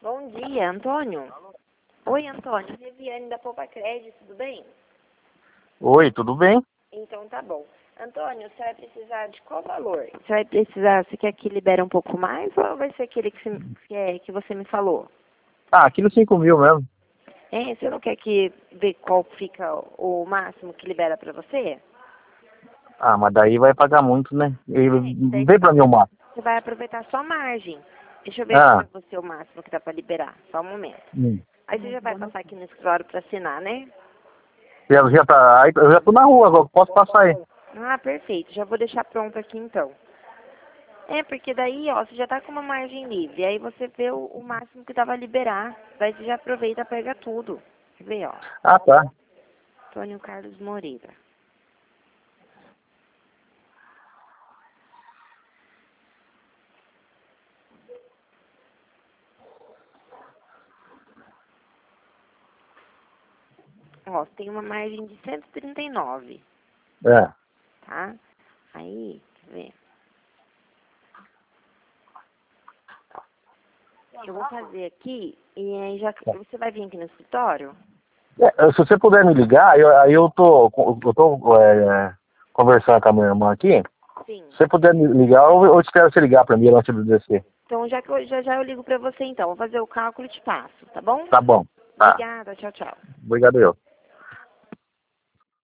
Bom dia, Antônio. Oi, Antônio. Reviane da Poupa Crédito, tudo bem? Oi, tudo bem? Então tá bom. Antônio, você vai precisar de qual valor? Você vai precisar, você quer que libere um pouco mais ou vai ser aquele que você me falou? Ah, aqui no 5 mil mesmo. Você não quer que ver qual fica o máximo que libera pra você? Ah, mas daí vai pagar muito, né? Daí Vem pra mim o mapa. você vai aproveitar só a margem. Deixa eu ver aqui Ah, pra você o máximo que dá pra liberar. Só um momento. hum. Aí você já vai passar aqui no escritório pra assinar, né? Já tá, eu já tô na rua, agora posso passar aí. Ah, perfeito. Já vou deixar pronto aqui então. Porque daí, ó, você já tá com uma margem livre. Aí você vê o máximo que dá pra liberar. Daí você já aproveita e pega tudo. Quer ver, ó? Ah, tá. Antônio Carlos Moreira. Ó, você tem uma margem de 139, É. tá? Aí, quer ver? Eu vou fazer aqui e aí já você vai vir aqui no escritório? Se você puder me ligar, aí eu tô conversando com a minha irmã aqui. Sim. Se você puder me ligar, eu espero você ligar pra mim antes de descer. Então já que já eu ligo pra você então. Vou fazer o cálculo e te passo, tá bom? Tá bom. Tá. Obrigada, tchau, tchau. Obrigado eu.